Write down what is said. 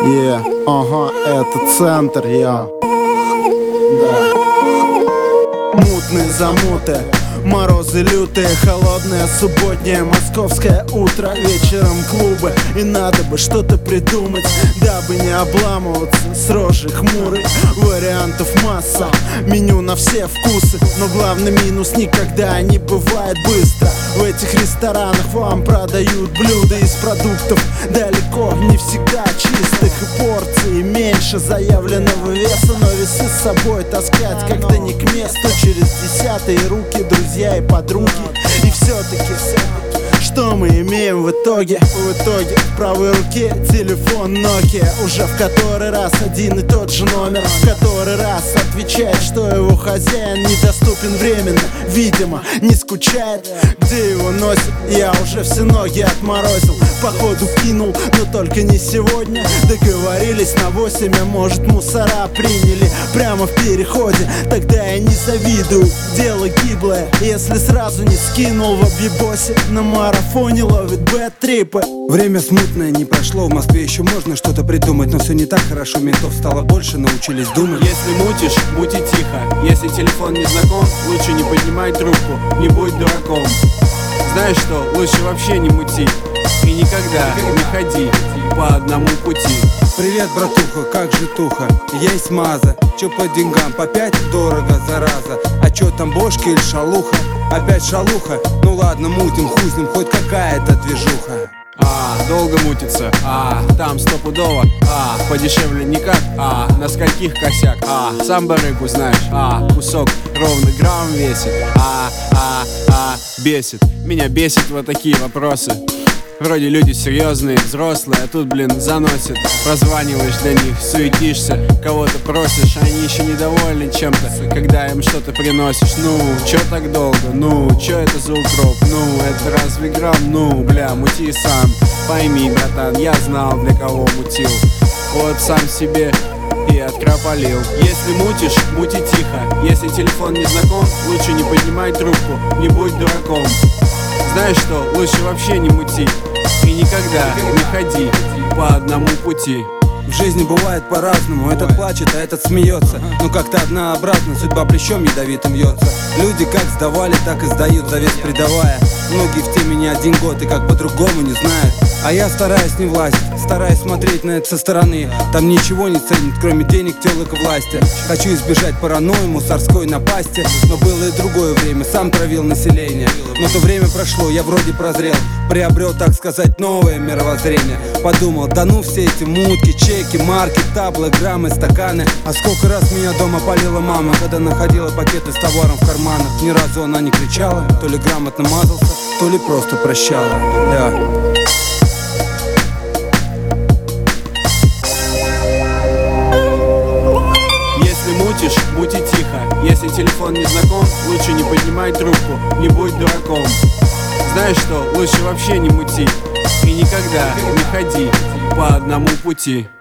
Ага, это центр, я. Да. Мутные замуты, морозы лютые, холодное субботнее московское утро. Вечером клубы, и надо бы что-то придумать, дабы не обламываться с рожей хмурой. Вариантов масса, меню на все вкусы, но главный минус — никогда не бывает быстро. В этих ресторанах вам продают блюда из продуктов далеко не всегда чистых, и порции меньше заявленного веса, но весы с собой таскать как-то не к месту. Через десятые руки друзья и подруги. И все-таки что мы имеем в итоге? В правой руке телефон Nokia, уже в который раз один и тот же номер, в который раз отвечает, что его хозяин недоступен временно, видимо, не скучает. Где его носит, я уже все ноги отморозил, походу кинул, но только не сегодня. Договорились на 8, а может мусора приняли прямо в переходе. Тогда я не завидую, дело гиблое, если сразу не скинул в объебосе. На марафоне ловит бэт-трипы. Время смутное не прошло, в Москве еще можно что-то придумать, но все не так хорошо, ментов стало больше, научились думать. Если мутишь, мути тихо, если телефон не знаком, лучше не поднимай трубку, не будь дураком. Знаешь что, лучше вообще не мути и никогда не ходи по одному пути. Привет, братуха, как же туха? Есть маза, чё по деньгам, по 5 дорого, зараза. А чё там, бошки или шалуха? Опять шалуха? Ну ладно, мутим, хуй с ним, хоть какая-то движуха. Долго мутится, там стопудово, подешевле никак, на скольких косяк, сам барыгу знаешь, кусок ровно грамм весит, бесит, меня бесит вот такие вопросы. Вроде люди серьезные, взрослые, а тут, заносит. Прозваниваешь для них, суетишься, кого-то просишь, а они еще недовольны чем-то, когда им что-то приносишь. Ну, чё так долго? Ну, чё это за укроп? Ну, это разве грамм? Ну, мути сам. Пойми, братан, я знал, для кого мутил. Вот сам себе и открополил. Если мутишь, мути тихо. Если телефон не знаком, лучше не поднимай трубку, не будь дураком. Знаешь что, лучше вообще не мути и никогда не ходи по одному пути. В жизни бывает по-разному, этот плачет, а этот смеется, но как-то однообразно, судьба плечом ядовитым вьется. Люди как сдавали, так и сдают, завес предавая. Многие в теме не один год и как по-другому не знают. А я стараюсь не влазить, стараюсь смотреть на это со стороны. Там ничего не ценят, кроме денег, телок и власти. Хочу избежать паранойи, мусорской напасти, но было и другое время, сам травил население. Но то время прошло, я вроде прозрел, приобрел, так сказать, новое мировоззрение. Подумал, да ну все эти мутки, чеки, марки, таблы, граммы, стаканы. А сколько раз меня дома палила мама, когда находила пакеты с товаром в карманах. Ни разу она не кричала, то ли грамотно мазался, то ли просто прощала. Да. Мутишь, мути тихо. Если телефон не знаком, лучше не поднимай трубку, не будь дураком. Знаешь что, лучше вообще не мути и никогда не ходи по одному пути.